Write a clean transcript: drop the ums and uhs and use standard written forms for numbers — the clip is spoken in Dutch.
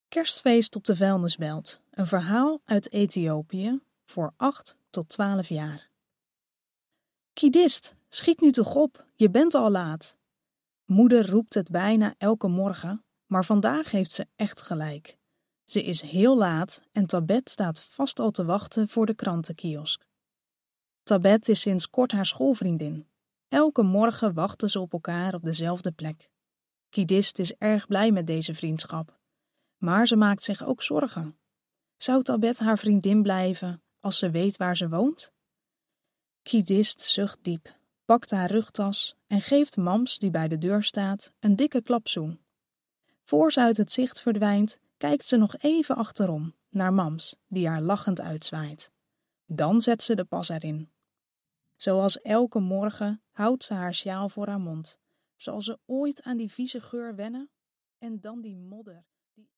Kerstfeest op de vuilnisbelt. Een verhaal uit Ethiopië voor 8 tot 12 jaar. Kidist, schiet nu toch op, je bent al laat. Moeder roept het bijna elke morgen, maar vandaag heeft ze echt gelijk. Ze is heel laat en Tabet staat vast al te wachten voor de krantenkiosk. Tabet is sinds kort haar schoolvriendin. Elke morgen wachten ze op elkaar op dezelfde plek. Kidist is erg blij met deze vriendschap. Maar ze maakt zich ook zorgen. Zou Tabet haar vriendin blijven als ze weet waar ze woont? Kidist zucht diep, pakt haar rugtas en geeft Mams, die bij de deur staat, een dikke klapzoen. Voor ze uit het zicht verdwijnt, kijkt ze nog even achterom, naar Mams, die haar lachend uitzwaait. Dan zet ze de pas erin. Zoals elke morgen houdt ze haar sjaal voor haar mond. Zal ze ooit aan die vieze geur wennen? En dan die modder.